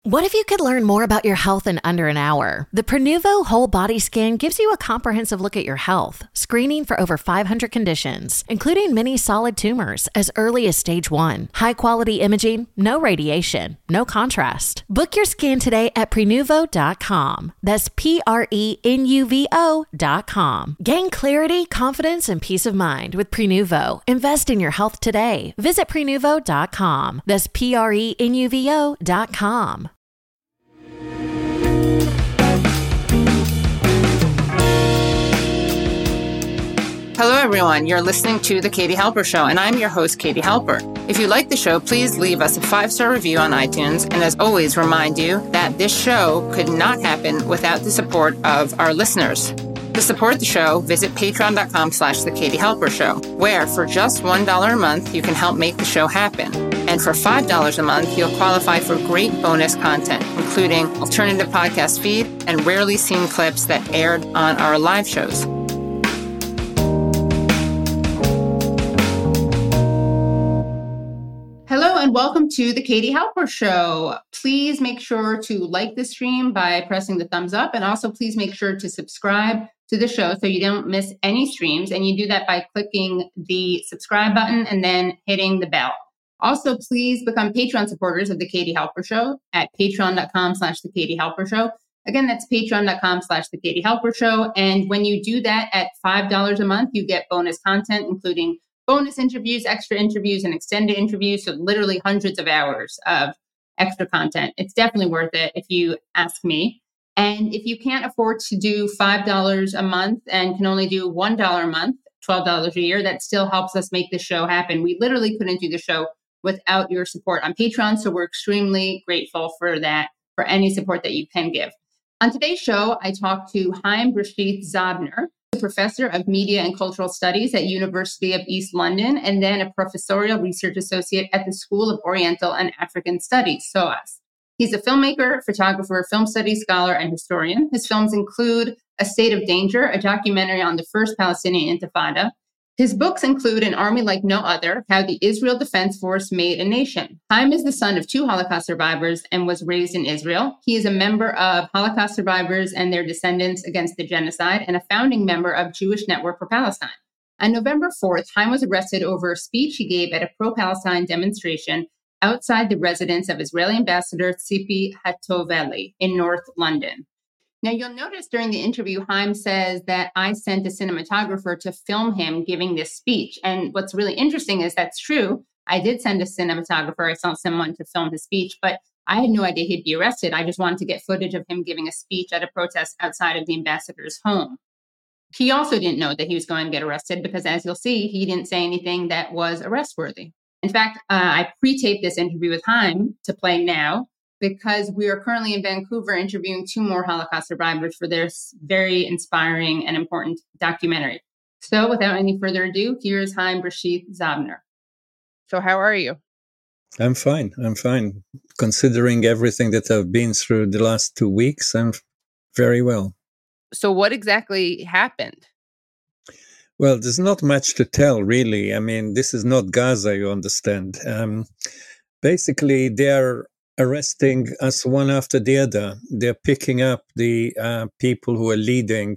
What if you could learn more about your health in under an hour? The Prenuvo Whole Body Scan gives you a comprehensive look at your health, screening for over 500 conditions, including many solid tumors as early as stage 1. High-quality imaging, no radiation, no contrast. Book your scan today at Prenuvo.com. That's Prenuvo.com. Gain clarity, confidence, and peace of mind with Prenuvo. Invest in your health today. Visit Prenuvo.com. That's Prenuvo.com. Hello, everyone. You're listening to The Katie Halper Show, and I'm your host, Katie Halper. If you like the show, please leave us a 5-star review on iTunes. And as always, remind you that this show could not happen without the support of our listeners. To support the show, visit patreon.com/The Katie Halper Show, where for just $1 a month, you can help make the show happen. And for $5 a month, you'll qualify for great bonus content, including alternative podcast feed and rarely seen clips that aired on our live shows. Hello and welcome to The Katie Halper Show. Please make sure to like the stream by pressing the thumbs up, and also please make sure to subscribe to the show so you don't miss any streams. And you do that by clicking the subscribe button and then hitting the bell. Also, please become Patreon supporters of The Katie Halper Show at patreon.com/The Katie Halper Show. Again, that's patreon.com/The Katie Halper Show. And when you do that at $5 a month, you get bonus content, including bonus interviews, extra interviews, and extended interviews. So literally hundreds of hours of extra content. It's definitely worth it if you ask me. And if you can't afford to do $5 a month and can only do $1 a month, $12 a year, that still helps us make the show happen. We literally couldn't do the show without your support on Patreon. So we're extremely grateful for that, for any support that you can give. On today's show, I talked to Haim Rashid Zobner, a professor of media and cultural studies at University of East London, and then a professorial research associate at the School of Oriental and African Studies, SOAS. He's a filmmaker, photographer, film studies scholar, and historian. His films include A State of Danger, a documentary on the first Palestinian Intifada. His books include An Army Like No Other, How the Israel Defense Force Made a Nation. Haim is the son of 2 Holocaust survivors and was raised in Israel. He is a member of Holocaust Survivors and Their Descendants Against the Genocide and a founding member of Jewish Network for Palestine. On November 4th, Haim was arrested over a speech he gave at a pro-Palestine demonstration outside the residence of Israeli Ambassador Tzipi Hatoveli in North London. Now, you'll notice during the interview, Haim says that I sent a cinematographer to film him giving this speech. And what's really interesting is that's true. I did send a cinematographer. I sent someone to film his speech, but I had no idea he'd be arrested. I just wanted to get footage of him giving a speech at a protest outside of the ambassador's home. He also didn't know that he was going to get arrested because, as you'll see, he didn't say anything that was arrest-worthy. In fact, I pre-taped this interview with Haim to play now, because we are currently in Vancouver interviewing 2 more Holocaust survivors for their very inspiring and important documentary. So without any further ado, here's Haim Rashid Zobner. So how are you? I'm fine. Considering everything that I've been through the last 2 weeks, I'm very well. So what exactly happened? Well, there's not much to tell, really. I mean, this is not Gaza, you understand. Basically, they're arresting us one after the other. They're picking up the people who are leading,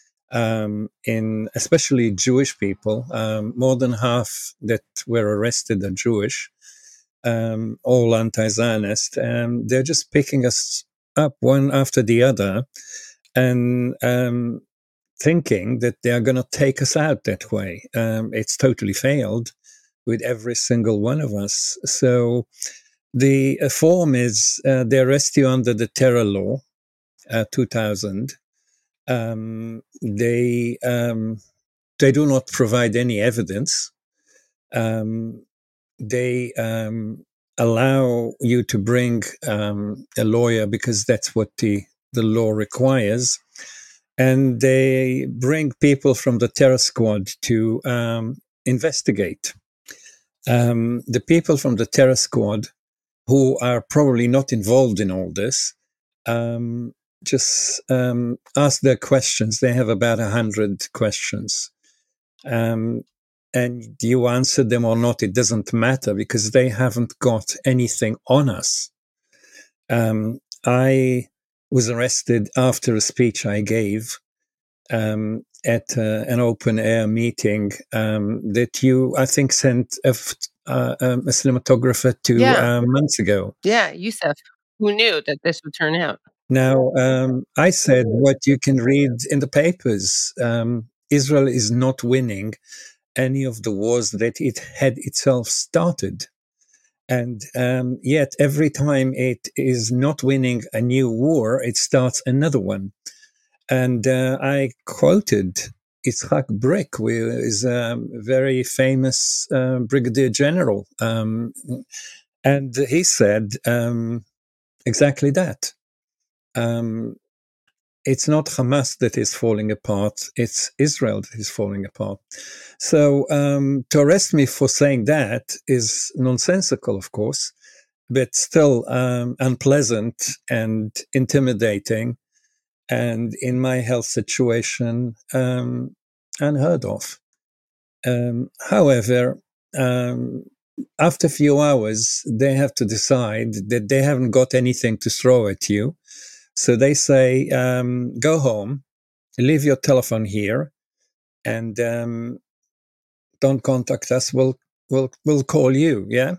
especially Jewish people. More than half that were arrested are Jewish, all anti-Zionist. They're just picking us up one after the other and thinking that they're going to take us out that way. It's totally failed with every single one of us. So the form is they arrest you under the terror law, 2000. They do not provide any evidence. They allow you to bring a lawyer because that's what the law requires. And they bring people from the terror squad to investigate. The people from the terror squad, who are probably not involved in all this, just ask their questions. They have about 100 questions. And you answer them or not, it doesn't matter because they haven't got anything on us. I was arrested after a speech I gave at an open air meeting that you, I think, sent a cinematographer to months ago. Yeah, Youssef, who knew that this would turn out? Now, I said what you can read in the papers. Israel is not winning any of the wars that it had itself started. And yet, every time it is not winning a new war, it starts another one. And I quoted Yitzhak Brick, who is a very famous brigadier general. And he said exactly that. It's not Hamas that is falling apart, it's Israel that is falling apart. So to arrest me for saying that is nonsensical, of course, but still unpleasant and intimidating, and in my health situation, unheard of. However, after a few hours, they have to decide that they haven't got anything to throw at you. So they say, go home, leave your telephone here, and don't contact us. We'll call you. Yeah.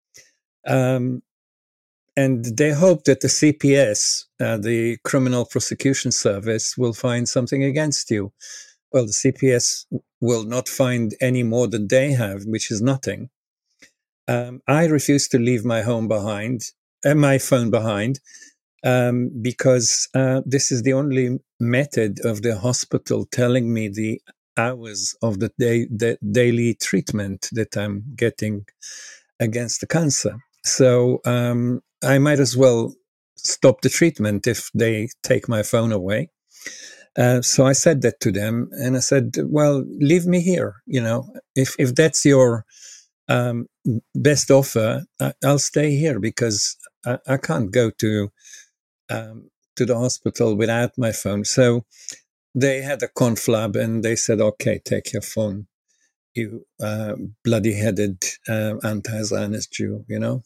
And they hope that the CPS, the Criminal Prosecution Service, will find something against you. Well, the CPS will not find any more than they have, which is nothing. I refuse to leave my home behind, my phone behind, because this is the only method of the hospital telling me the hours of the daily treatment that I'm getting against the cancer. So I might as well stop the treatment if they take my phone away. So I said that to them, and I said, well, leave me here. You know, if that's your best offer, I'll stay here, because I can't go to the hospital without my phone. So they had a conflab, and they said, okay, take your phone, you bloody-headed anti-Zionist Jew, you know.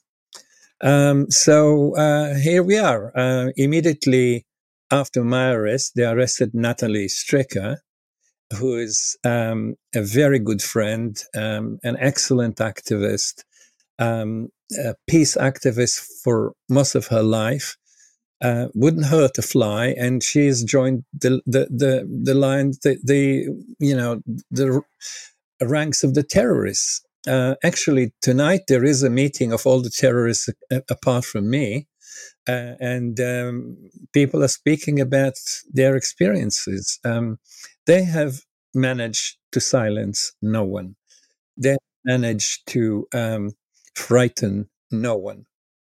So here we are. Immediately after my arrest, they arrested Natalie Stricker, who is a very good friend, an excellent activist, a peace activist for most of her life. Wouldn't hurt a fly, and she's joined the line, the ranks of the terrorists. Actually, tonight there is a meeting of all the terrorists apart from me, and people are speaking about their experiences. They have managed to silence no one. They managed to frighten no one.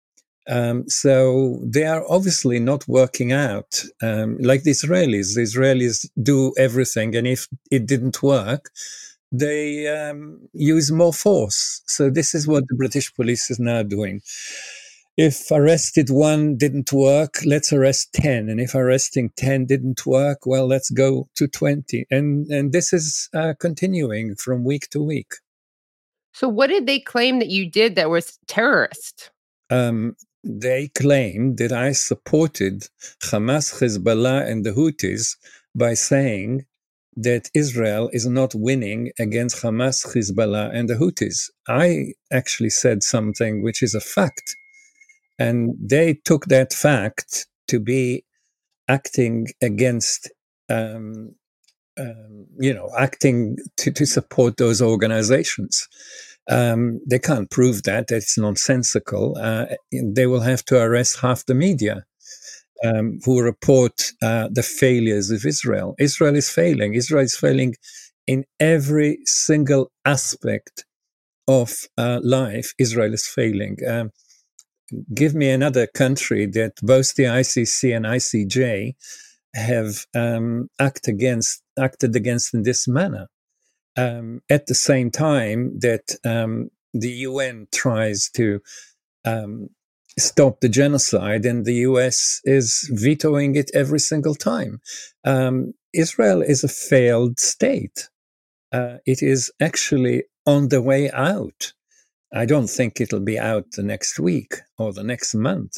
So they are obviously not working out like the Israelis. The Israelis do everything, and if it didn't work, they use more force. So this is what the British police is now doing. If arrested one didn't work, let's arrest 10. And if arresting 10 didn't work, well, let's go to 20. And this is continuing from week to week. So what did they claim that you did that was terrorist? They claimed that I supported Hamas, Hezbollah, and the Houthis by saying that Israel is not winning against Hamas, Hezbollah, and the Houthis. I actually said something which is a fact. And they took that fact to be acting against, acting to support those organizations. They can't prove that. It's nonsensical. They will have to arrest half the media who report the failures of Israel. Israel is failing. Israel is failing in every single aspect of life. Israel is failing. Give me another country that both the ICC and ICJ have acted against in this manner. At the same time that the UN tries to stop the genocide, and the US is vetoing it every single time. Israel is a failed state. It is actually on the way out. I don't think it'll be out the next week or the next month.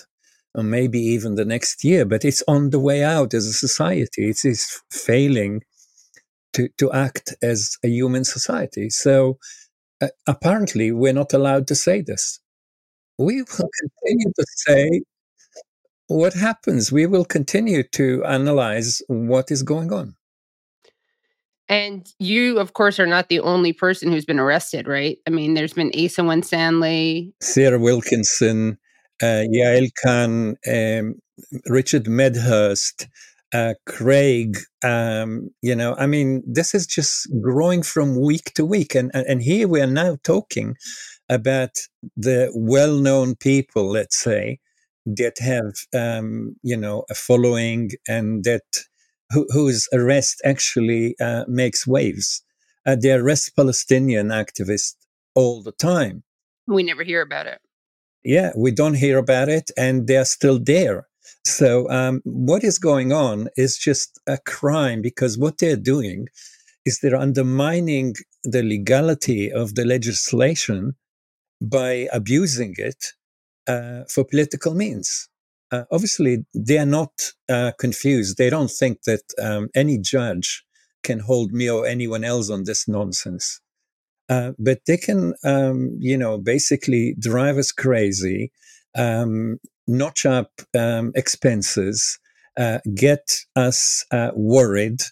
or maybe even the next year, but it's on the way out as a society. It is failing to act as a human society. So apparently, we're not allowed to say this. We will continue to say what happens. We will continue to analyze what is going on. And you, of course, are not the only person who's been arrested, right? I mean, there's been Asa Winstanley, Sarah Wilkinson, Yael Khan, Richard Medhurst, Craig. I mean, this is just growing from week to week. And here we are now talking about the well-known people, let's say, that have, a following and that whose arrest actually makes waves. They arrest Palestinian activists all the time. we never hear about it. Yeah, we don't hear about it, and they're still there. So what is going on is just a crime, because what they're doing is they're undermining the legality of the legislation by abusing it for political means. Obviously, they are not confused. They don't think that any judge can hold me or anyone else on this nonsense. But they can, basically drive us crazy, notch up expenses, get us worried.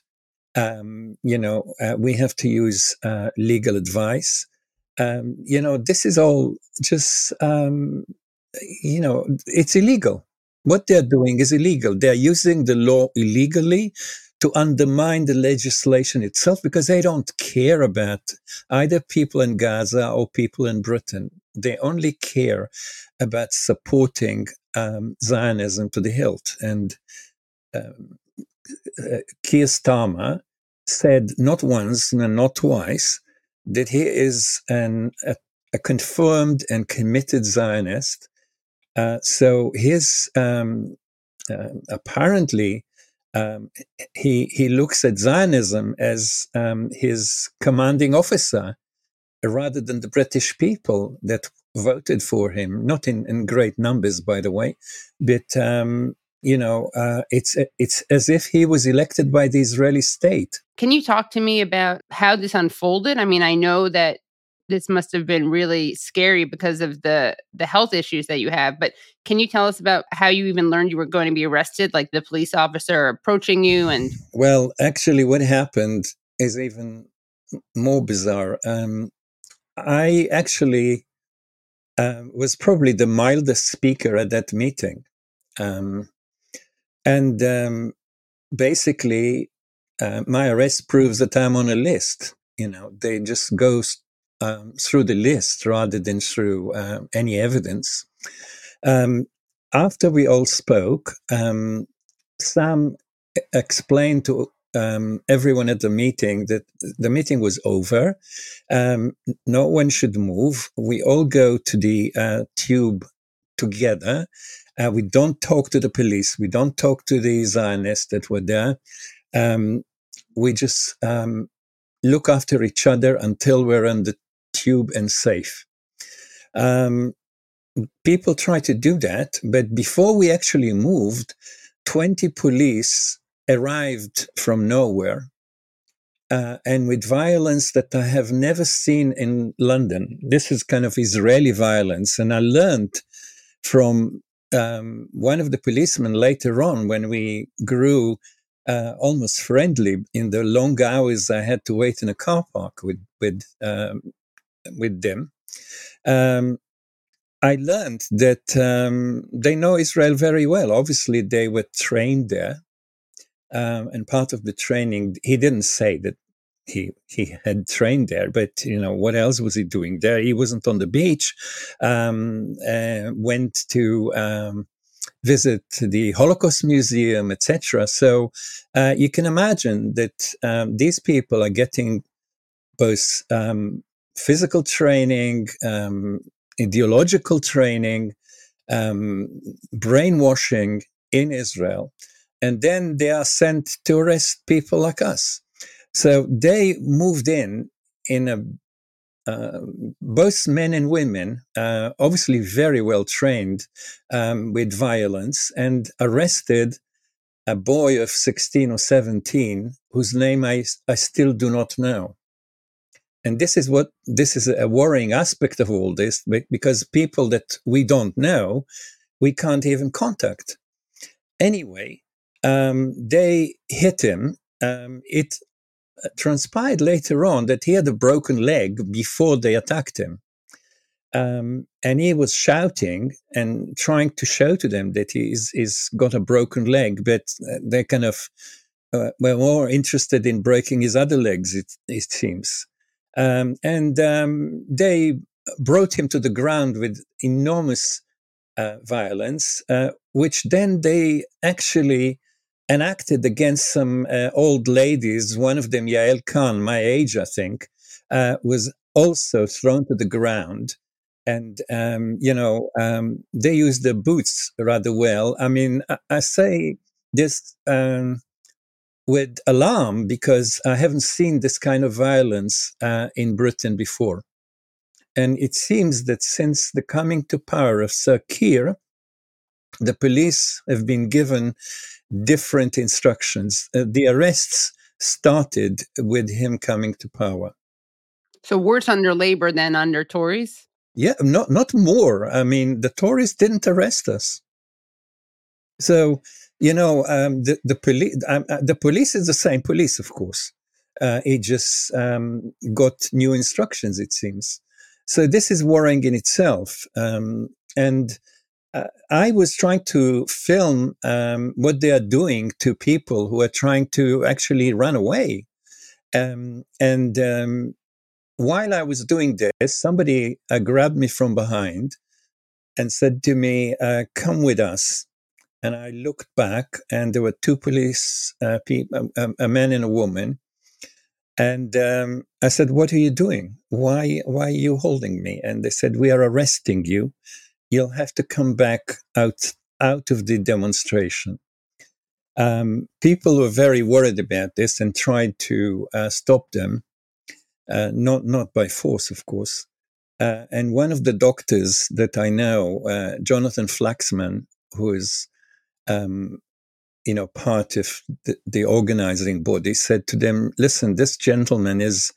We have to use legal advice. This is all just, it's illegal. What they're doing is illegal. They're using the law illegally to undermine the legislation itself, because they don't care about either people in Gaza or people in Britain. They only care about supporting Zionism to the hilt. And Keir Starmer said not once and not twice that he is a confirmed and committed Zionist. So his apparently he looks at Zionism as his commanding officer, rather than the British people that voted for him, not in great numbers, by the way, but it's as if he was elected by the Israeli state. Can you talk to me about how this unfolded? I mean, I know that this must have been really scary because of the health issues that you have, but can you tell us about how you even learned you were going to be arrested, like the police officer approaching you? And well, actually, what happened is even more bizarre. I actually was probably the mildest speaker at that meeting. Basically, my arrest proves that I'm on a list. They just go through the list rather than through any evidence. After we all spoke, Sam explained to everyone at the meeting that the meeting was over. No one should move. We all go to the tube together. We don't talk to the police. We don't talk to the Zionists that were there. We just look after each other until we're on the tube and safe. People try to do that, but before we actually moved, 20 police arrived from nowhere, and with violence that I have never seen in London. This is kind of Israeli violence, and I learned from one of the policemen later on, when we grew almost friendly in the long hours I had to wait in a car park with them. I learned that they know Israel very well. Obviously, they were trained there. And part of the training, he didn't say that he had trained there, but what else was he doing there? He wasn't on the beach. Went to visit the Holocaust Museum, etc. So you can imagine that these people are getting both physical training, ideological training, brainwashing in Israel, and then they are sent to arrest people like us. So they moved in both men and women, obviously very well trained with violence, and arrested a boy of 16 or 17 whose name I still do not know. And this is a worrying aspect of all this, because people that we don't know, we can't even contact. Anyway, they hit him. It transpired later on that he had a broken leg before they attacked him. And he was shouting and trying to show to them that he's got a broken leg, but they kind of were more interested in breaking his other legs, it seems. And they brought him to the ground with enormous violence, which then they actually enacted against some old ladies. One of them, Yael Khan, my age, I think, was also thrown to the ground. And, they used their boots rather well. I mean, I say this with alarm, because I haven't seen this kind of violence in Britain before. And it seems that since the coming to power of Sir Keir, the police have been given different instructions. The arrests started with him coming to power. So worse under Labour than under Tories? Yeah, not more. I mean, the Tories didn't arrest us. So, the police is the same police, of course. It just got new instructions, it seems. So this is worrying in itself. And I was trying to film what they are doing to people who are trying to actually run away. While I was doing this, somebody grabbed me from behind and said to me, "Come with us." And I looked back, and there were two police people, a man and a woman. And I said, "What are you doing? Why are you holding me?" And they said, "We are arresting you. You'll have to come back out of the demonstration." People were very worried about this and tried to stop them, not by force, of course. And one of the doctors that I know, Jonathan Flaxman, who is part of the organizing body, said to them, "Listen, this gentleman is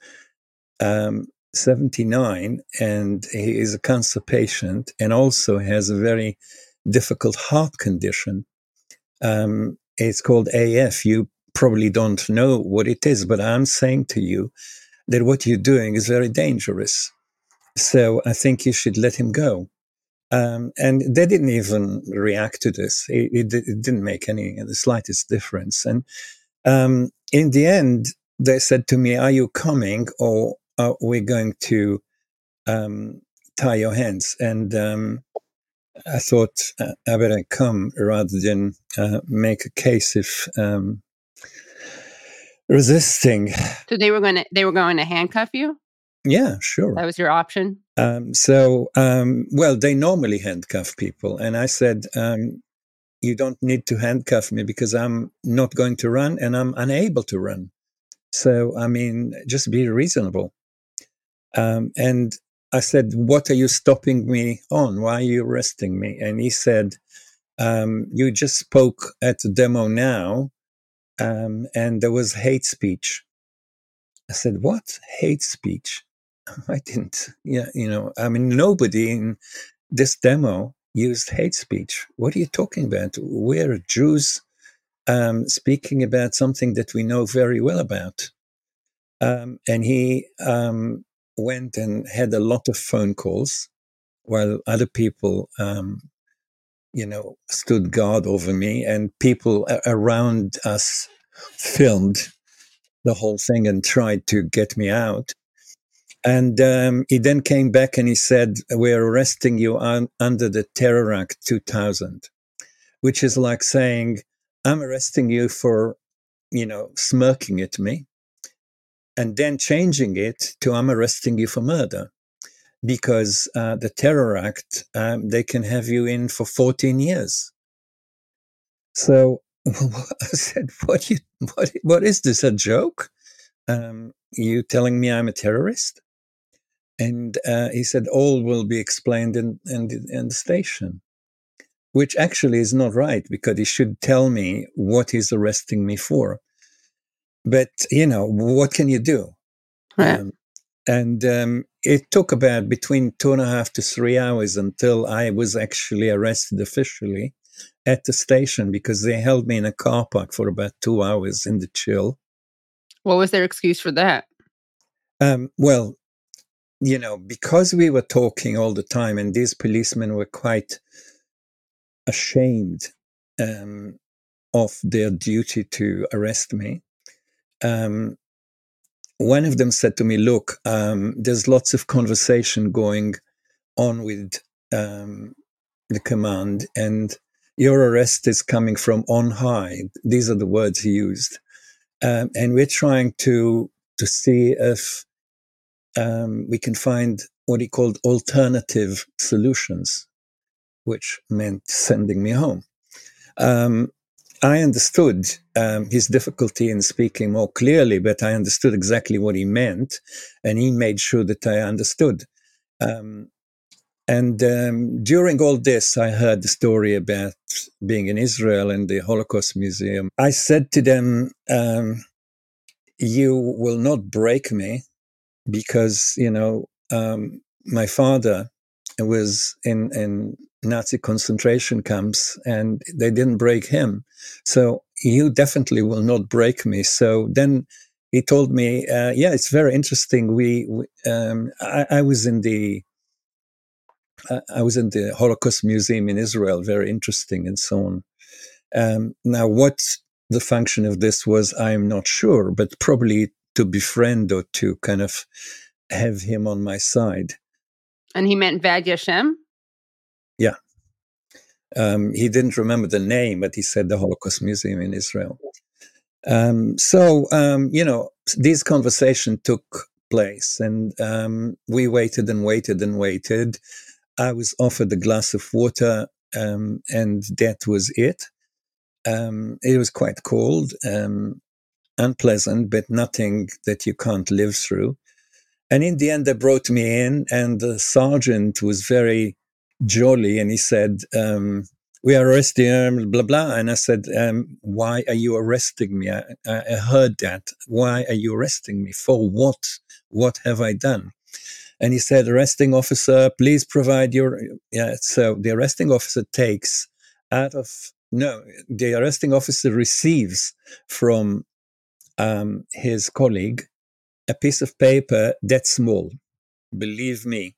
79, and he is a cancer patient, and also has a very difficult heart condition. It's called AF. You probably don't know what it is, but I'm saying to you that what you're doing is very dangerous. So I think you should let him go." And they didn't even react to this. It didn't make the slightest difference. And in the end, they said to me, "Are you coming, or are we going to tie your hands?" And I thought I better come rather than make a case of resisting. So they were going to handcuff you? Yeah, sure. That was your option? Well, they normally handcuff people. And I said, "You don't need to handcuff me, because I'm not going to run, and I'm unable to run. So, I mean, just be reasonable." And I said, "What are you stopping me on? Why are you arresting me?" And he said, "You just spoke at the demo now, and there was hate speech." I said, "What? Hate speech?" I didn't. Yeah, I mean, nobody in this demo used hate speech. What are you talking about? We're Jews speaking about something that we know very well about. And he went and had a lot of phone calls while other people, stood guard over me, and people around us filmed the whole thing and tried to get me out. And he then came back and he said, "We're arresting you under the Terror Act 2000, which is like saying, I'm arresting you for, smirking at me, and then changing it to, I'm arresting you for murder, because the Terror Act, they can have you in for 14 years. So I said, what is this, a joke? You telling me I'm a terrorist? And he said, all will be explained in the station, which actually is not right, because he should tell me what he's arresting me for. But, what can you do? Right. And it took about between 2.5 to 3 hours until I was actually arrested officially at the station, because they held me in a car park for about 2 hours in the chill. What was their excuse for that? Well, because we were talking all the time, and these policemen were quite ashamed of their duty to arrest me. One of them said to me, look, there's lots of conversation going on with the command, and your arrest is coming from on high. These are the words he used. And we're trying to see if we can find what he called alternative solutions, which meant sending me home. I understood his difficulty in speaking more clearly, but I understood exactly what he meant, and he made sure that I understood. And during all this, I heard the story about being in Israel and the Holocaust Museum. I said to them, you will not break me, because, my father was in Nazi concentration camps, and they didn't break him. So you definitely will not break me. So then he told me, yeah, it's very interesting. I was in the Holocaust Museum in Israel, very interesting, and so on. Now, what the function of this was, I'm not sure, but probably to befriend or to kind of have him on my side. And he meant Vad Yashem? Yeah. He didn't remember the name, but he said the Holocaust Museum in Israel. These conversations took place, and we waited and waited and waited. I was offered a glass of water, and that was it. It was quite cold, unpleasant, but nothing that you can't live through. And in the end, they brought me in, and the sergeant was very jolly, and he said, we are arresting him, blah, blah. And I said, why are you arresting me? I heard that. Why are you arresting me? For what? What have I done? And he said, arresting officer, please provide your... Yeah, so the arresting officer the arresting officer receives from his colleague a piece of paper that small, believe me.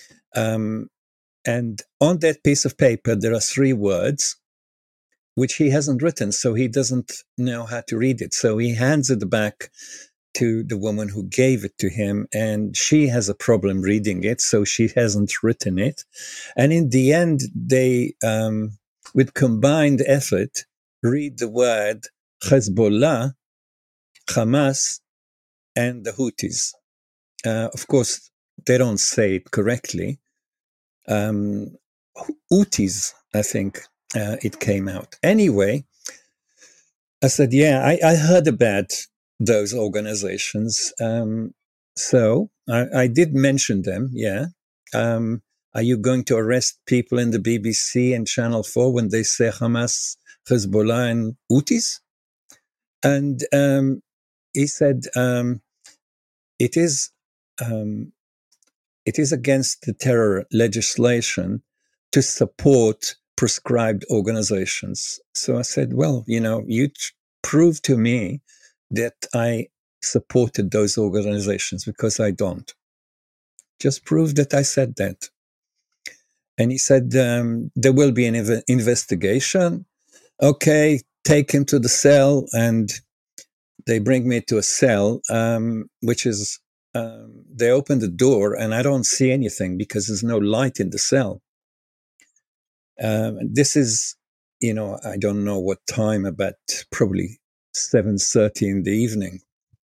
And on that piece of paper, there are 3 words, which he hasn't written, so he doesn't know how to read it. So he hands it back to the woman who gave it to him, and she has a problem reading it, so she hasn't written it. And in the end, they, with combined effort, read the word Hezbollah, Hamas, and the Houthis. Of course, they don't say it correctly. Houthis, I think it came out. Anyway, I said, yeah, I heard about those organizations. So I did mention them, yeah. Are you going to arrest people in the BBC and Channel 4 when they say Hamas, Hezbollah, and Houthis? And he said, it is against the terror legislation to support prescribed organizations. So I said, well, you prove to me that I supported those organizations, because I don't. Just prove that I said that. And he said, there will be an investigation. Okay, take him to the cell. And they bring me to a cell, which is, they open the door and I don't see anything because there's no light in the cell. This is, I don't know what time, about probably 7:30 in the evening,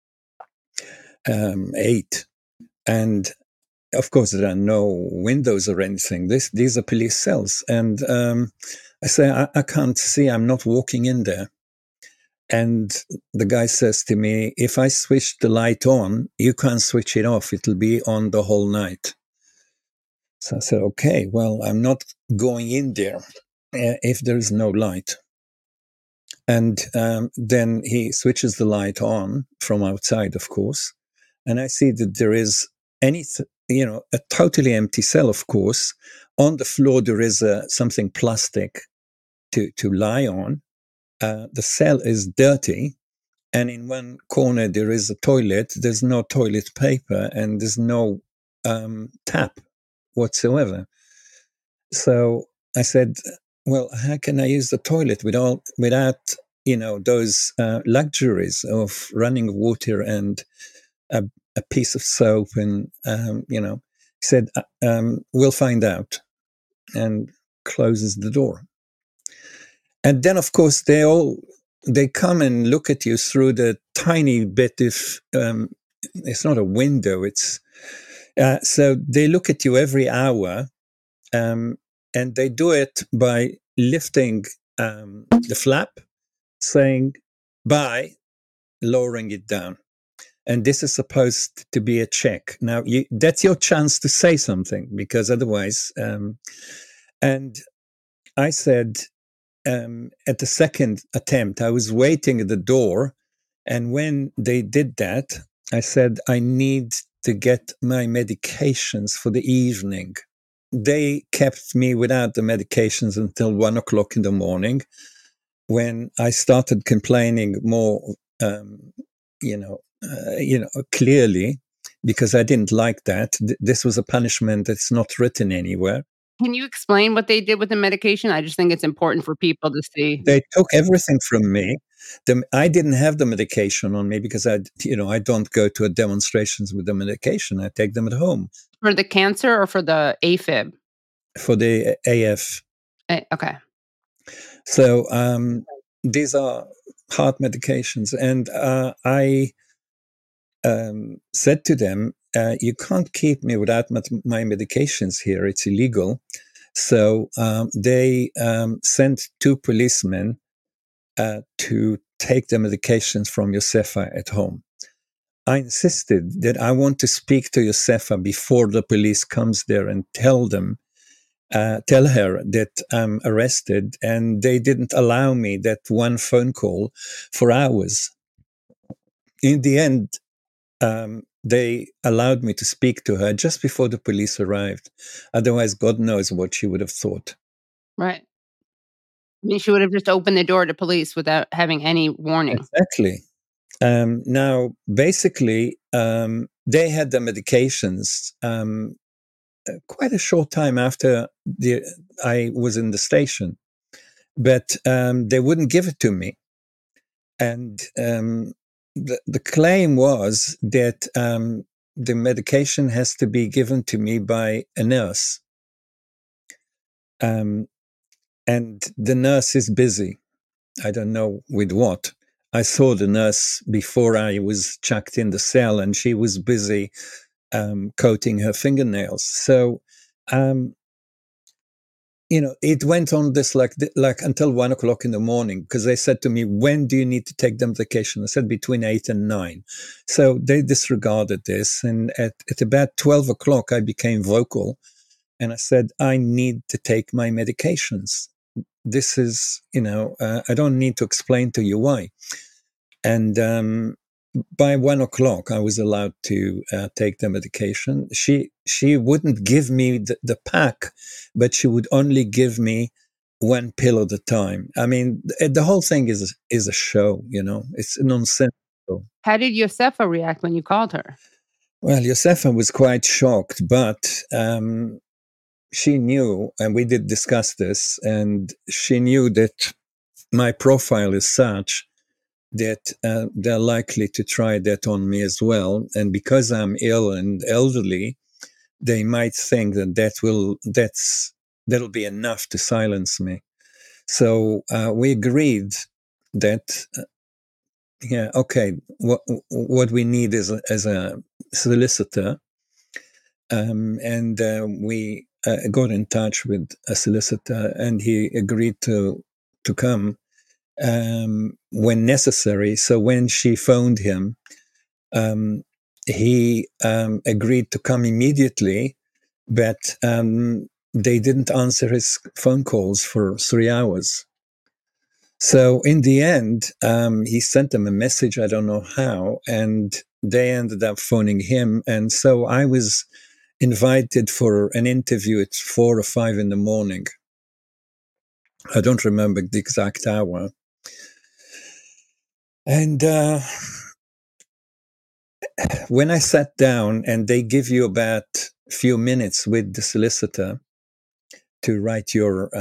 8. And of course, there are no windows or anything. These are police cells. And I say, I can't see, I'm not walking in there. And the guy says to me, if I switch the light on, you can't switch it off. It'll be on the whole night. So I said, okay, well, I'm not going in there if there is no light. And then he switches the light on from outside, of course. And I see that there is a totally empty cell, of course. On the floor, there is something plastic to lie on. The cell is dirty. And in one corner, there is a toilet. There's no toilet paper and there's no tap whatsoever. So I said, well, how can I use the toilet without those luxuries of running water and a piece of soap? And, he said, we'll find out, and closes the door. And then, of course, they come and look at you through the tiny bit of, it's not a window, it's, so they look at you every hour, and they do it by lifting the flap, saying bye, lowering it down. And this is supposed to be a check. Now, that's your chance to say something, because otherwise, and I said, at the second attempt, I was waiting at the door. And when they did that, I said, I need to get my medications for the evening. They kept me without the medications until 1 o'clock in the morning, when I started complaining more, clearly, because I didn't like that. This was a punishment that's not written anywhere. Can you explain what they did with the medication? I just think it's important for people to see. They took everything from me. I didn't have the medication on me because I don't go to demonstrations with the medication. I take them at home. For the cancer or for the AFib? For the AF. Okay. So these are heart medications. And I said to them, you can't keep me without my medications here. It's illegal. So they sent 2 policemen to take the medications from Josefa at home. I insisted that I want to speak to Josefa before the police comes there and tell her that I'm arrested, and they didn't allow me that one phone call for hours. In the end, they allowed me to speak to her just before the police arrived. Otherwise, God knows what she would have thought. Right. I mean, she would have just opened the door to police without having any warning. Exactly. Now, basically, they had the medications quite a short time after I was in the station, but they wouldn't give it to me. And the claim was that the medication has to be given to me by a nurse. And the nurse is busy. I don't know with what. I saw the nurse before I was chucked in the cell, and she was busy coating her fingernails. So, it went on this like until 1 o'clock in the morning, because they said to me, when do you need to take the medication? I said between 8 and 9. So they disregarded this. And at about 12 o'clock, I became vocal, and I said, I need to take my medications. This is, I don't need to explain to you why. And by 1 o'clock, I was allowed to take the medication. She wouldn't give me the pack, but she would only give me 1 pill at a time. I mean, the whole thing is a show, it's nonsensical. How did Josefa react when you called her? Well, Josefa was quite shocked, but she knew, and we did discuss this, and she knew that my profile is such that they're likely to try that on me as well. And because I'm ill and elderly, they might think that'll be enough to silence me. So we agreed that, okay, what we need is a solicitor. And we got in touch with a solicitor, and he agreed to come when necessary. So when she phoned him, he agreed to come immediately, but they didn't answer his phone calls for 3 hours. So in the end, he sent them a message, I don't know how, and they ended up phoning him. And so I was invited for an interview at 4 or 5 in the morning. I don't remember the exact hour. And when I sat down, and they give you about a few minutes with the solicitor to write your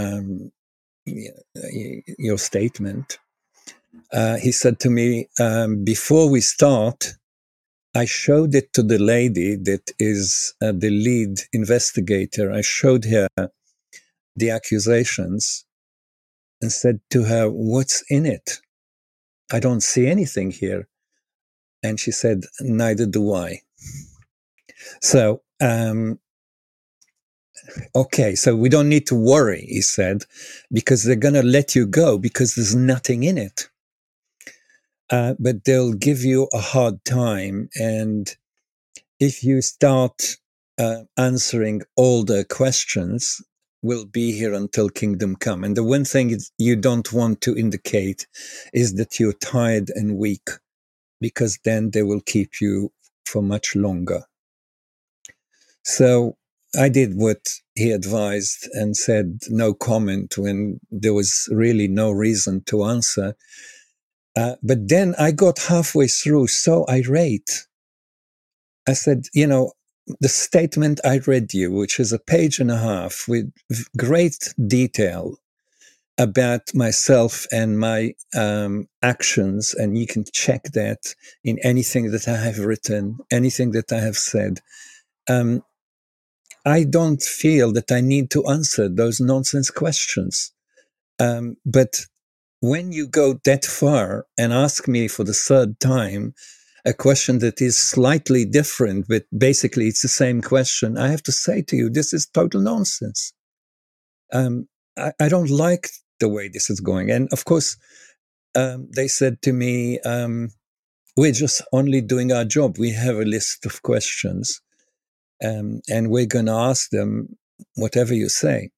statement, he said to me, before we start, I showed it to the lady that is the lead investigator. I showed her the accusations and said to her, "What's in it? I don't see anything here." And she said, "Neither do I." So, okay, so we don't need to worry, he said, because they're going to let you go because there's nothing in it. But they'll give you a hard time. And if you start answering all the questions, we'll be here until kingdom come. And the one thing you don't want to indicate is that you're tired and weak, because then they will keep you for much longer. So I did what he advised and said no comment when there was really no reason to answer. But then I got halfway through so irate. I said, the statement I read you, which is a page and a half with great detail about myself and my actions, and you can check that in anything that I have written, anything that I have said. I don't feel that I need to answer those nonsense questions. But when you go that far and ask me for the third time a question that is slightly different, but basically it's the same question, I have to say to you, this is total nonsense. I don't like the way this is going. And of course, they said to me, we're just only doing our job. We have a list of questions, and we're going to ask them whatever you say.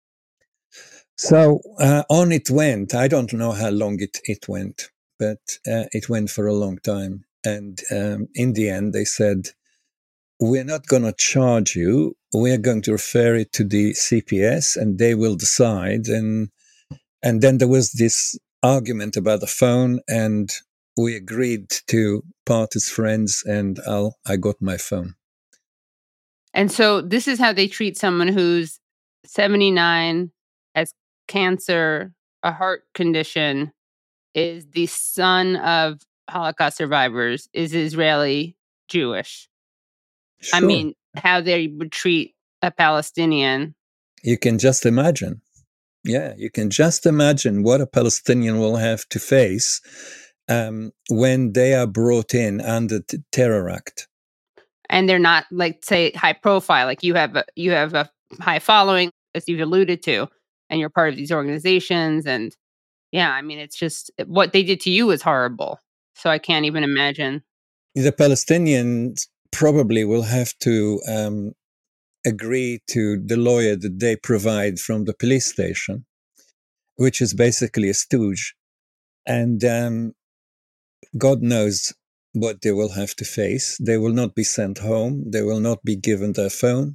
So on it went. I don't know how long it went, but it went for a long time. And in the end, they said, we're not going to charge you. We're going to refer it to the CPS, and they will decide. And then there was this argument about the phone, and we agreed to part as friends, and I got my phone. And so this is how they treat someone who's 79, has cancer, a heart condition, is the son of Holocaust survivors, is Israeli Jewish. Sure. I mean, how they would treat a Palestinian. You can just imagine. Yeah, you can just imagine what a Palestinian will have to face when they are brought in under the Terror Act. And they're not, like, say, high profile. Like you have a high following, as you've alluded to, and you're part of these organizations. And yeah, I mean, it's just what they did to you is horrible. So I can't even imagine. The Palestinians probably will have to agree to the lawyer that they provide from the police station, which is basically a stooge. And God knows what they will have to face. They will not be sent home. They will not be given their phone.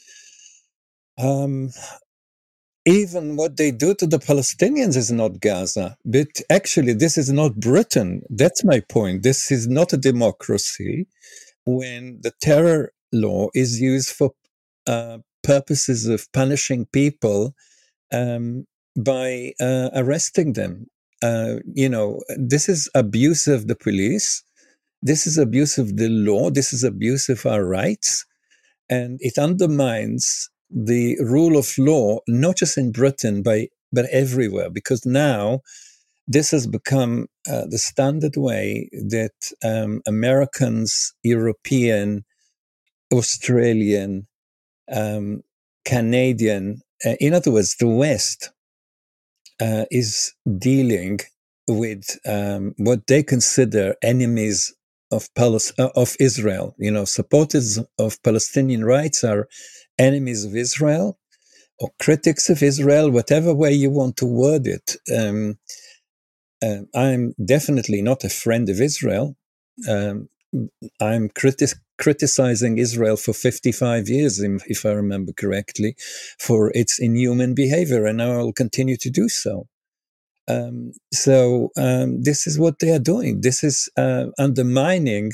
Even what they do to the Palestinians is not Gaza. But actually, this is not Britain. That's my point. This is not a democracy when the terror law is used for purposes of punishing people by arresting them. This is abuse of the police. This is abuse of the law. This is abuse of our rights. And it undermines the rule of law, not just in Britain, but everywhere, because now this has become the standard way that Americans, European, Australian, Canadian, in other words, the West is dealing with what they consider enemies of Israel. Supporters of Palestinian rights are enemies of Israel or critics of Israel, whatever way you want to word it. I'm definitely not a friend of Israel. I'm criticizing Israel for 55 years, if I remember correctly, for its inhuman behavior, and I will continue to do so. This is what they are doing. This is undermining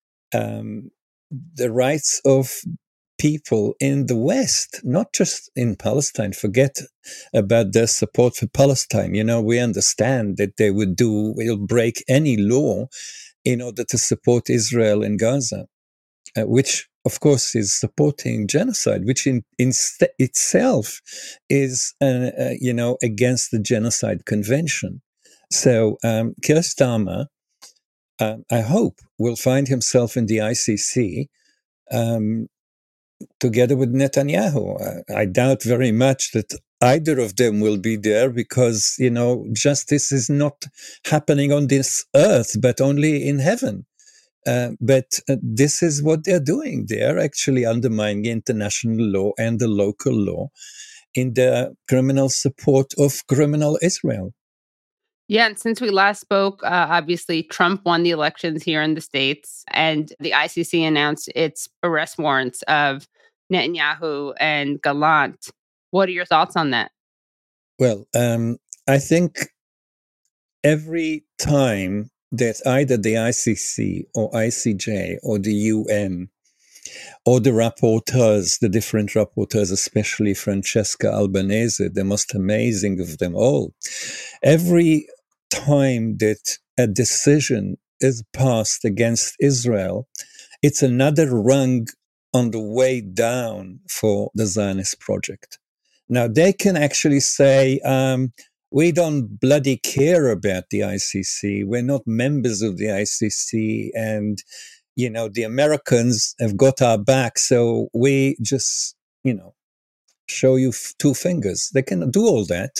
the rights of people in the West, not just in Palestine. Forget about their support for Palestine. We understand that they will break any law in order to support Israel in Gaza, which, of course, is supporting genocide, which in itself is, against the Genocide Convention. So Keir Starmer, I hope, will find himself in the ICC together with Netanyahu. I doubt very much that either of them will be there because, justice is not happening on this earth, but only in heaven. But this is what they're doing. They're actually undermining international law and the local law in their criminal support of criminal Israel. Yeah, and since we last spoke, obviously Trump won the elections here in the States, and the ICC announced its arrest warrants of Netanyahu and Gallant. What are your thoughts on that? Well, I think every time that either the ICC or ICJ or the UN or the rapporteurs, the different rapporteurs, especially Francesca Albanese, the most amazing of them all, every time that a decision is passed against Israel, it's another rung on the way down for the Zionist project. Now, they can actually say, we don't bloody care about the ICC. We're not members of the ICC. And, the Americans have got our back. So we just, show you two fingers. They can do all that.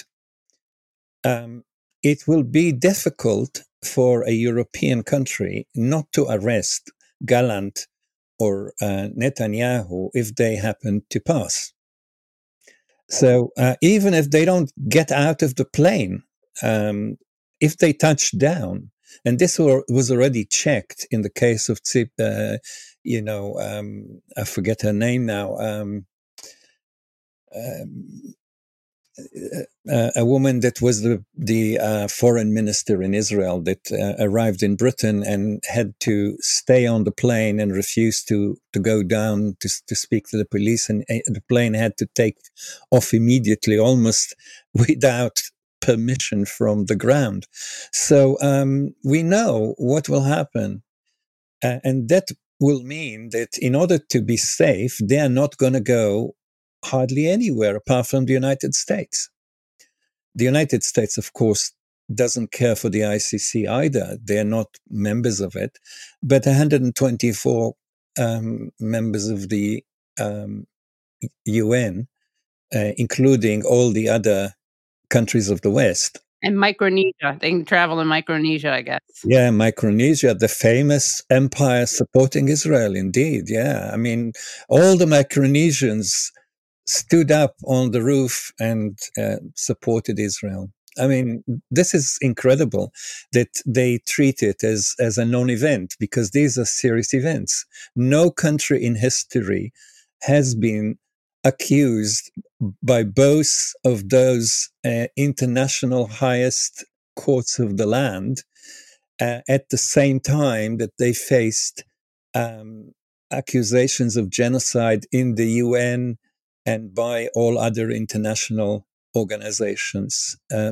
It will be difficult for a European country not to arrest Gallant or Netanyahu if they happen to pass. So even if they don't get out of the plane, if they touch down, and this was already checked in the case of I forget her name now, a woman that was the foreign minister in Israel that arrived in Britain and had to stay on the plane and refused to go down to speak to the police, and the plane had to take off immediately, almost without permission from the ground. So we know what will happen, and that will mean that in order to be safe, they are not going to go hardly anywhere apart from the United States. The United States, of course, doesn't care for the ICC either. They're not members of it. But 124 members of the UN, including all the other countries of the West. And Micronesia. They can travel in Micronesia, I guess. Yeah, Micronesia, the famous empire supporting Israel, indeed. Yeah, I mean, all the Micronesians stood up on the roof and supported Israel. I mean, this is incredible that they treat it as a non-event, because these are serious events. No country in history has been accused by both of those international highest courts of the land at the same time that they faced accusations of genocide in the UN and by all other international organizations.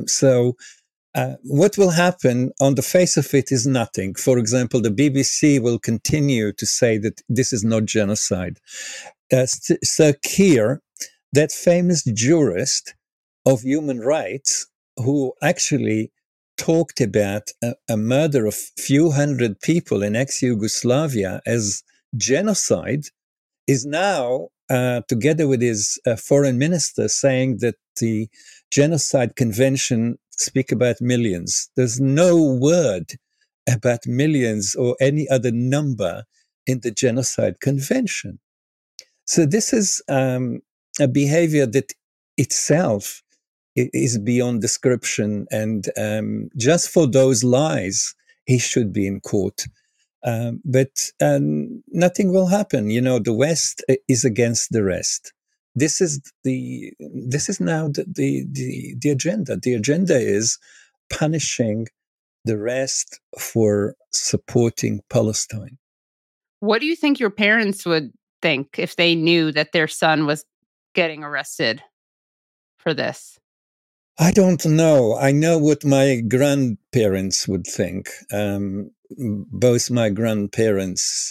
What will happen on the face of it is nothing. For example, the BBC will continue to say that this is not genocide. Sir Keir, that famous jurist of human rights, who actually talked about a murder of few hundred people in ex-Yugoslavia as genocide, is now together with his foreign minister, saying that the Genocide Convention speak about millions. There's no word about millions or any other number in the Genocide Convention. So this is a behavior that itself is beyond description. And just for those lies, he should be in court. But nothing will happen. The West is against the rest. This is now the agenda. The agenda is punishing the rest for supporting Palestine. What do you think your parents would think if they knew that their son was getting arrested for this? I don't know. I know what my grandparents would think. Both my grandparents,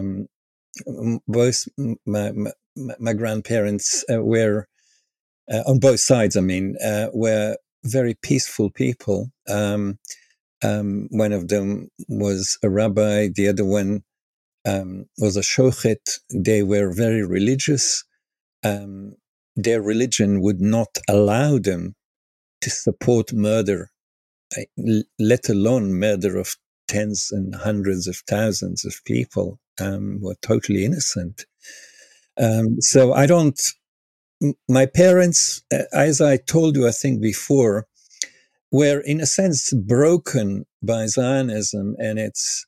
my grandparents were on both sides. Were very peaceful people. One of them was a rabbi. The other one was a shochet. They were very religious. Their religion would not allow them to support murder, let alone murder of tens and hundreds of thousands of people who are totally innocent. So I don't. My parents, as I told you, I think before, were in a sense broken by Zionism and its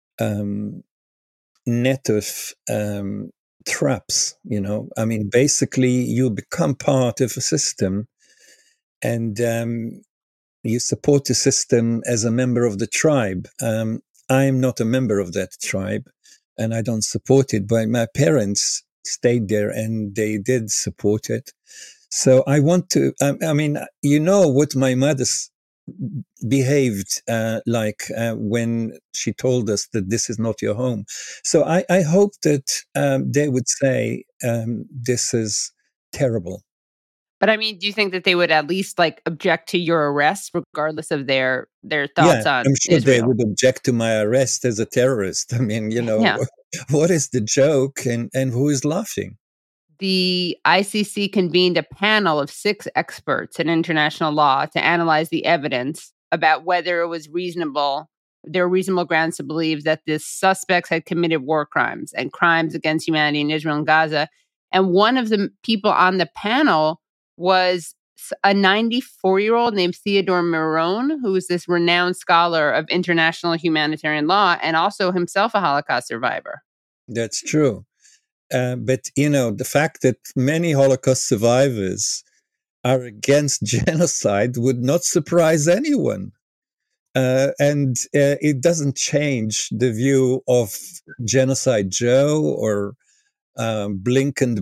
net of traps. Basically, you become part of a system, and you support the system as a member of the tribe. I am not a member of that tribe, and I don't support it. But my parents stayed there, and they did support it. So I want to. What my mother behaved like when she told us that this is not your home. So I hope that they would say this is terrible. But do you think that they would at least object to your arrest, regardless of their thoughts on I'm sure Israel? They would object to my arrest as a terrorist. What is the joke and who is laughing? The ICC convened a panel of 6 experts in international law to analyze the evidence about whether it was reasonable. There were reasonable grounds to believe that the suspects had committed war crimes and crimes against humanity in Israel and Gaza. And one of the people on the panel was a 94-year-old named Theodore Meron, who is this renowned scholar of international humanitarian law and also himself a Holocaust survivor. That's true. But, the fact that many Holocaust survivors are against genocide would not surprise anyone. And it doesn't change the view of Genocide Joe or Blinken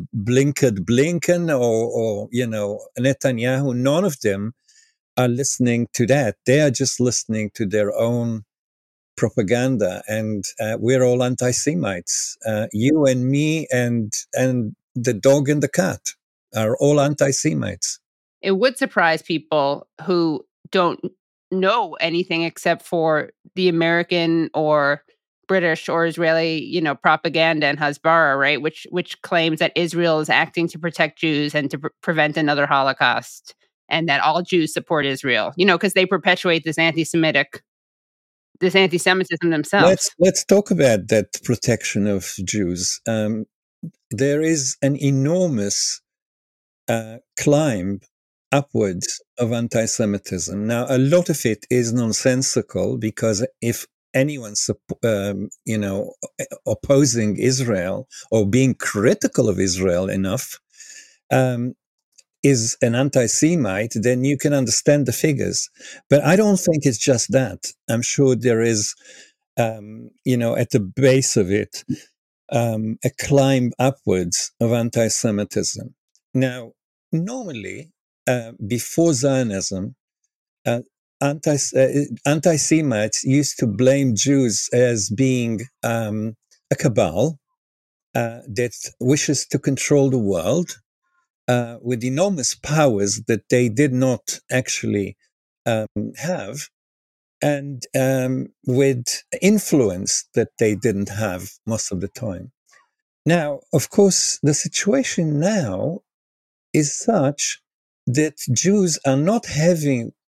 or Netanyahu. None of them are listening to that. They are just listening to their own propaganda, and we're all anti-Semites. You and me and the dog and the cat are all anti-Semites. It would surprise people who don't know anything except for the American or British or Israeli, propaganda and Hasbara, right? Which claims that Israel is acting to protect Jews and to prevent another Holocaust, and that all Jews support Israel, because they perpetuate this anti-Semitism themselves. Let's talk about that protection of Jews. There is an enormous climb upwards of anti-Semitism. Now, a lot of it is nonsensical, because if anyone's opposing Israel or being critical of Israel enough is an anti-Semite, then you can understand the figures. But I don't think it's just that. I'm sure there is, at the base of it, a climb upwards of anti-Semitism. Now, normally, before Zionism, anti-Semites used to blame Jews as being a cabal that wishes to control the world with enormous powers that they did not actually have, and with influence that they didn't have most of the time. Now, of course, the situation now is such that Jews are not having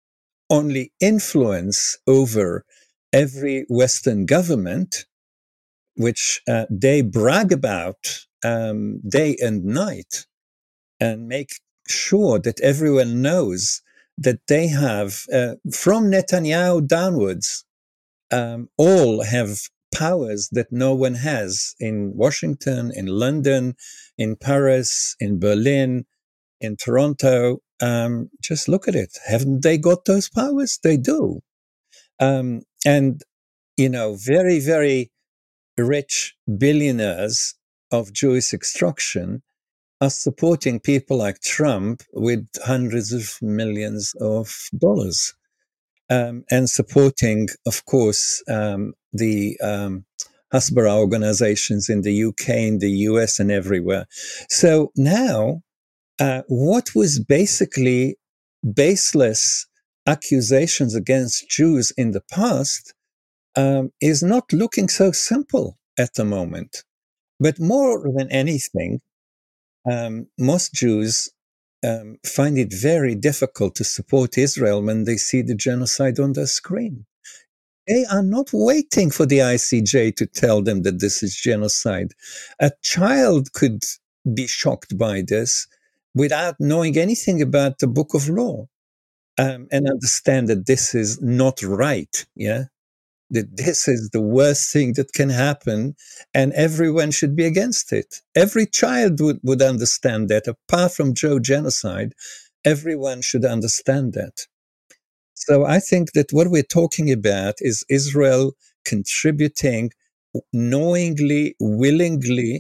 only influence over every Western government, which they brag about day and night, and make sure that everyone knows that they have, from Netanyahu downwards, all have powers that no one has in Washington, in London, in Paris, in Berlin, in Toronto. Just look at it. Haven't they got those powers? They do. And, very, very rich billionaires of Jewish extraction are supporting people like Trump with hundreds of millions of dollars, and supporting, of course, the Hasbara organizations in the UK, in the US, and everywhere. So now, what was basically baseless accusations against Jews in the past is not looking so simple at the moment. But more than anything, most Jews find it very difficult to support Israel when they see the genocide on their screen. They are not waiting for the ICJ to tell them that this is genocide. A child could be shocked by this without knowing anything about the book of law, and understand that this is not right. Yeah. That this is the worst thing that can happen, and everyone should be against it. Every child would understand that. Apart from Joe genocide, everyone should understand that. So I think that what we're talking about is Israel contributing knowingly, willingly,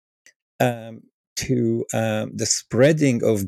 to the spreading of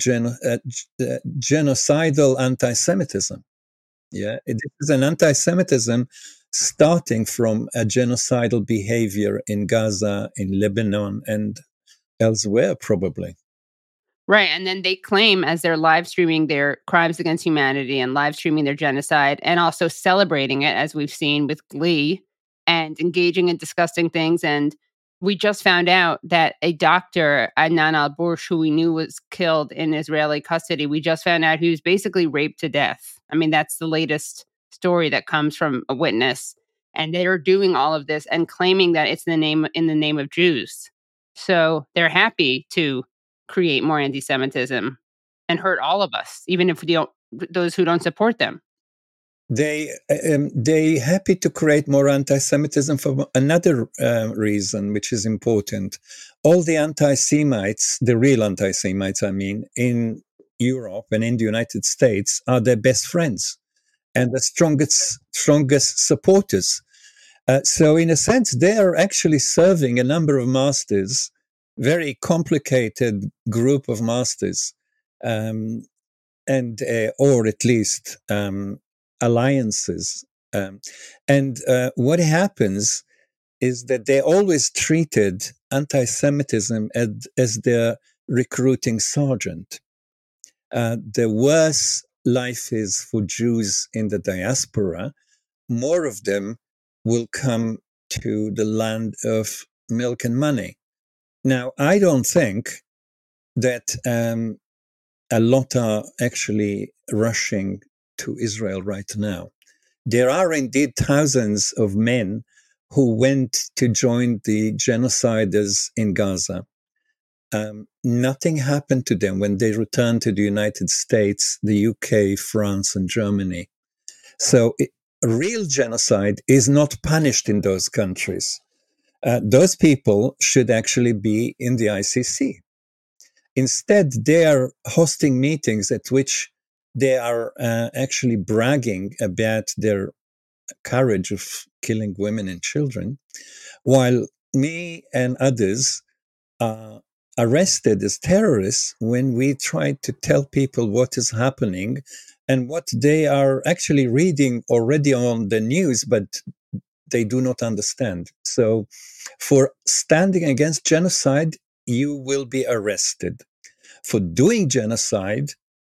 genocidal anti-Semitism. Yeah, it is an anti-Semitism starting from a genocidal behavior in Gaza, in Lebanon, and elsewhere, probably. Right. And then they claim, as they're live streaming their crimes against humanity and live streaming their genocide, and also celebrating it, as we've seen with glee, and engaging in disgusting things. And we just found out that a doctor, Adnan al-Bursh, who we knew was killed in Israeli custody, we just found out he was basically raped to death. I mean, that's the latest story that comes from a witness. And they are doing all of this and claiming that it's in the name of Jews. So they're happy to create more anti-Semitism and hurt all of us, even if those who don't support them. They happy to create more anti-Semitism for another reason, which is important. All the anti-Semites, the real anti-Semites, I mean, in Europe and in the United States, are their best friends and the strongest supporters. So in a sense, they are actually serving a number of masters, very complicated group of masters, and or at least alliances. And what happens is that they always treated anti-Semitism as their recruiting sergeant. The worse life is for Jews in the diaspora, more of them will come to the land of milk and money. Now, I don't think that a lot are actually rushing to Israel right now. There are indeed thousands of men who went to join the genociders in Gaza. Nothing happened to them when they returned to the United States, the UK, France, and Germany. So real genocide is not punished in those countries. Those people should actually be in the ICC. Instead, they are hosting meetings at which they are actually bragging about their courage of killing women and children, while me and others are arrested as terrorists when we try to tell people what is happening and what they are actually reading already on the news, but they do not understand. So for standing against genocide, you will be arrested. For doing genocide,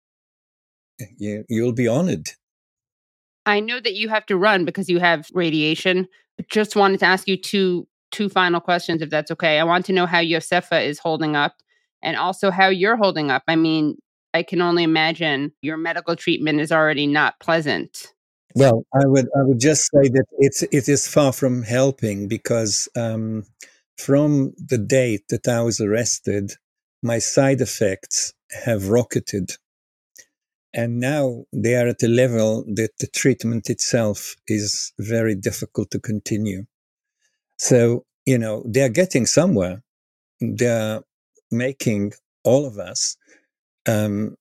you'll be honored. I know that you have to run because you have radiation. Just wanted to ask you two final questions, if that's okay. I want to know how Yosefa is holding up, and also how you're holding up. I mean, I can only imagine your medical treatment is already not pleasant. Well, I would just say that it is far from helping because from the date that I was arrested, my side effects have rocketed. And now they are at a level that the treatment itself is very difficult to continue. So, they're getting somewhere. They're making all of us, um,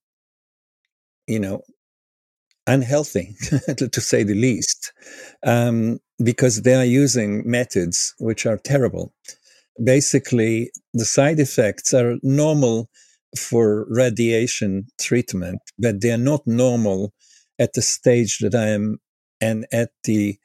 unhealthy, to say the least, because they are using methods which are terrible. Basically, the side effects are normal for radiation treatment, but they are not normal at the stage that I am, and at the,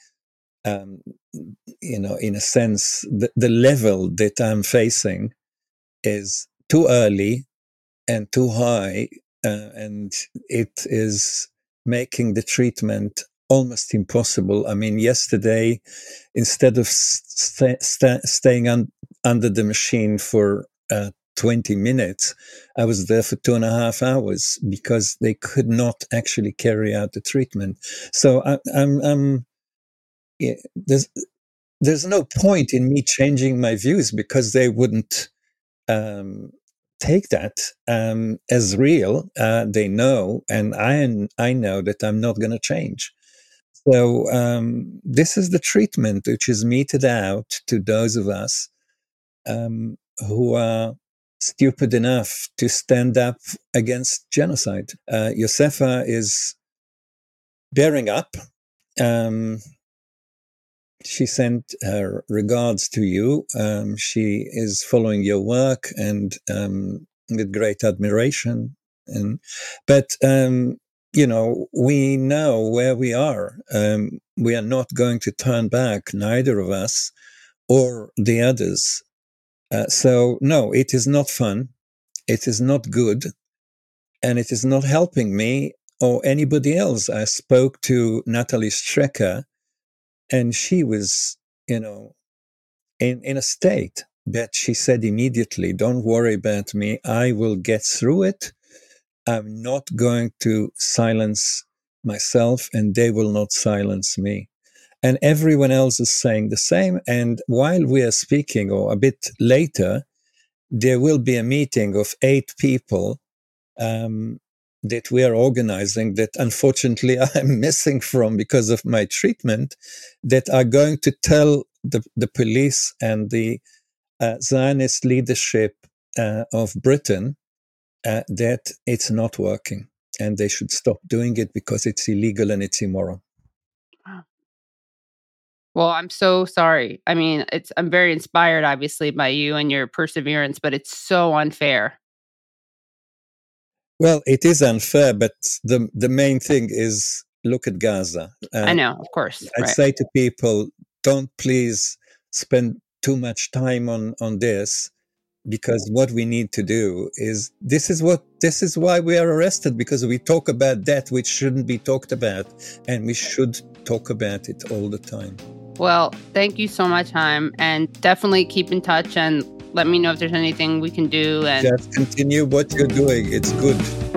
in a sense, the level that I'm facing is too early and too high, and it is making the treatment almost impossible. I mean, yesterday, instead of staying under the machine for 20 minutes, I was there for 2.5 hours because they could not actually carry out the treatment. So there's no point in me changing my views because they wouldn't take that as real. They know, and I know that I'm not going to change. So this is the treatment which is meted out to those of us who are stupid enough to stand up against genocide. Josefa is bearing up. She sent her regards to you. She is following your work and with great admiration. But we know where we are. We are not going to turn back, neither of us or the others. So, no, it is not fun. It is not good. And it is not helping me or anybody else. I spoke to Natalie Strecker, and she was, in a state that she said immediately, don't worry about me. I will get through it. I'm not going to silence myself, and they will not silence me. And everyone else is saying the same. And while we are speaking, or a bit later, there will be a meeting of 8 people that we are organizing, that unfortunately I'm missing from because of my treatment, that are going to tell the police and the Zionist leadership of Britain that it's not working and they should stop doing it because it's illegal and it's immoral. Well, I'm so sorry. I mean, I'm very inspired, obviously, by you and your perseverance, but it's so unfair. Well, it is unfair, but the main thing is look at Gaza. I know, of course. I say to people, don't please spend too much time on this, because what we need to do is, this is why we are arrested, because we talk about that which shouldn't be talked about, and we should talk about it all the time. Well, thank you so much, Chaim, and definitely keep in touch and let me know if there's anything we can do. And just continue what you're doing. It's good.